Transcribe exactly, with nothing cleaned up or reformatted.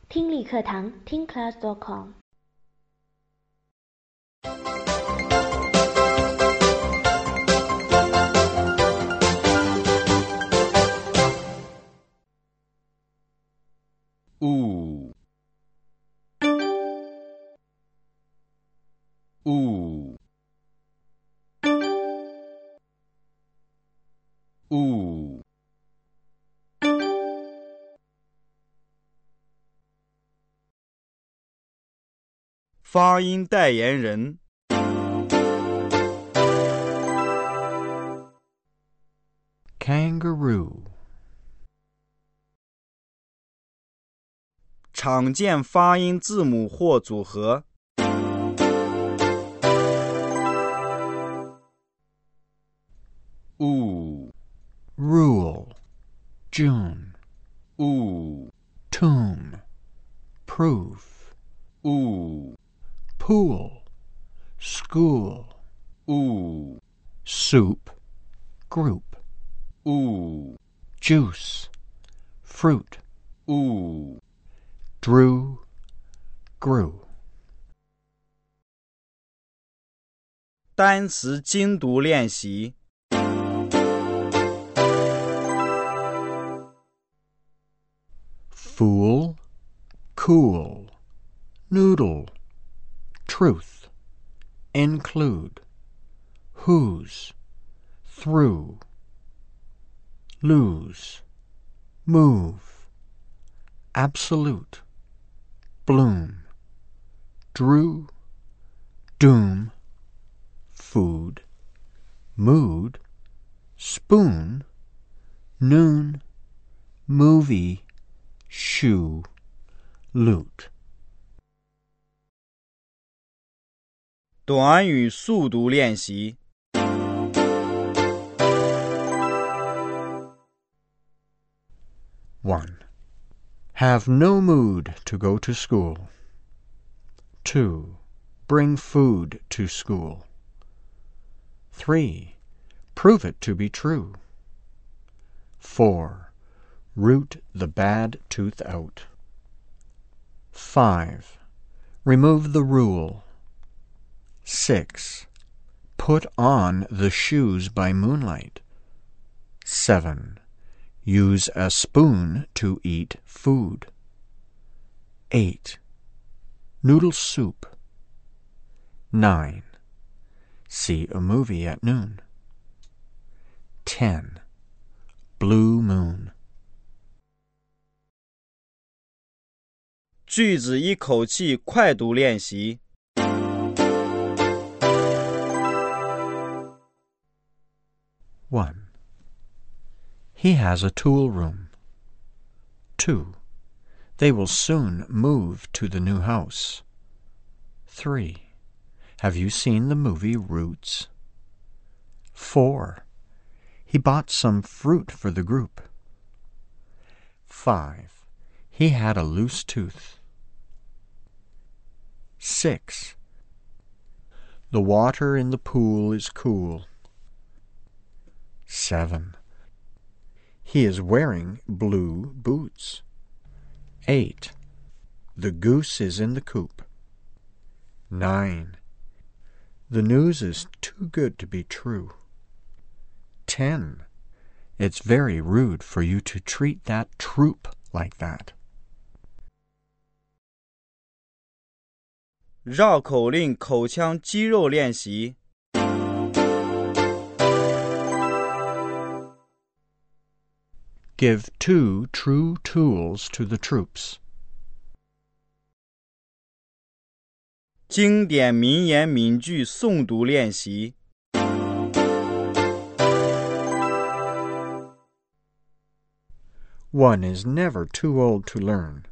听力课堂听 class dot com。 呜呜呜发音代言人 Kangaroo. 常见发音字母或组合 U Rule. June. U Tomb. Proof. U Pool. School. U Soup. Group. U Juice. Fruit. U Drew. Grew. 单词精读练习 Fool. Cool. Noodle. Truth. Include. Whose. Through. Lose. Move. Absolute. Bloom. Drew. Doom. Food. Mood. Spoon. Noon. Movie. Shoe. Loot. 短语速读练习 one. Have no mood to go to school. two. Bring food to school. three. Prove it to be true. four. Root the bad tooth out. five. Remove the rule. six. Put on the shoes by moonlight. seven. Use a spoon to eat food. eight. Noodle soup. nine. See a movie at noon. ten. Blue moon. 句子一口气快读练习 one. He has a tool room. two. They will soon move to the new house. three. Have you seen the movie Roots? four. He bought some fruit for the group. five. He had a loose tooth. six. The water in the pool is cool. seven. He is wearing blue boots. eight. The goose is in the coop. nine. The news is too good to be true. ten. It's very rude for you to treat that troop like that. 绕口令口腔肌肉练习 Give two true tools to the troops. 经典名言名句诵读练习 One is never too old to learn.